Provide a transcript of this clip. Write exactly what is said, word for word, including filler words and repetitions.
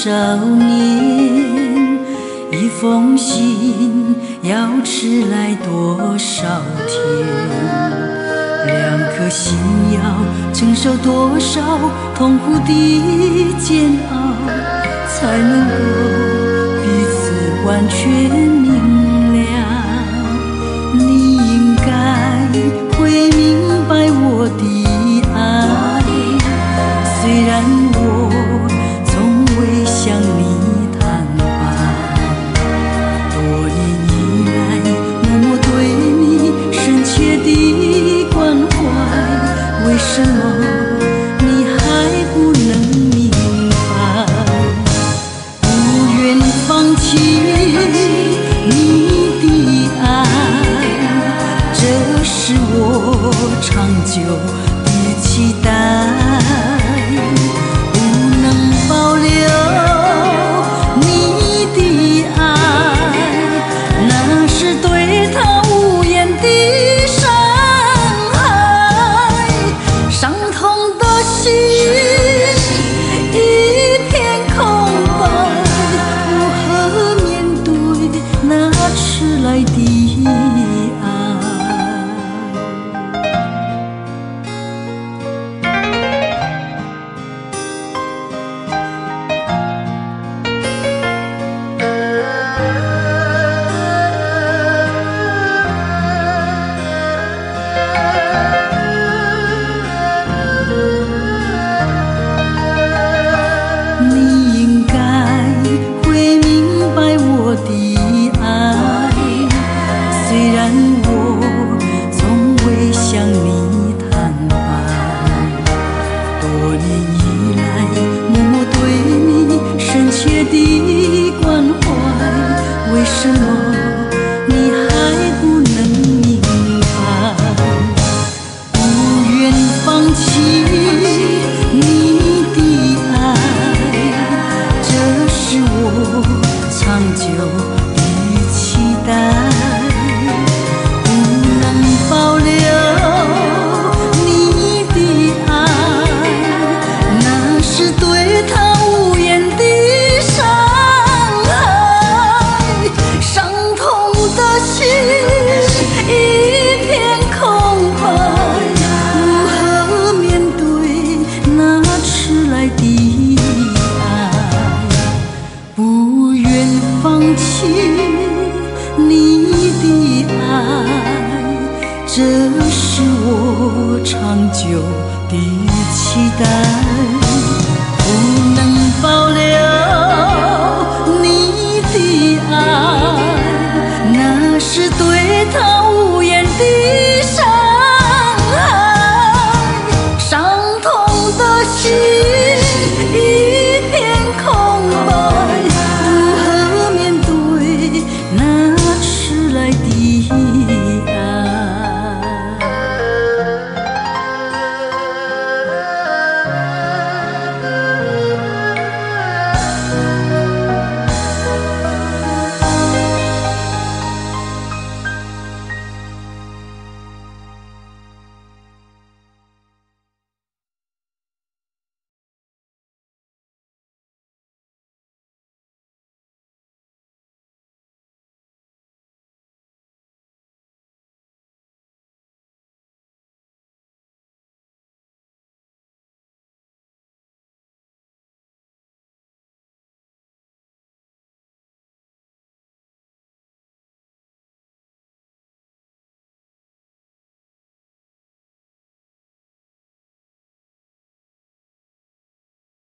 少年，一封信要迟来多少天？两颗心要承受多少痛苦的煎熬，才能够彼此完全明了？你应该会明白我的爱，虽然我从未向你坦白，多年以来默默对你深切的关怀，为什么你还不能明白？不愿放弃你的爱，这是我长久的期待。为什么你还不能明白？不愿放弃你的爱，这是我长久的期待。不能保留你的爱，那是对他无言的你的爱，这是我长久的期待。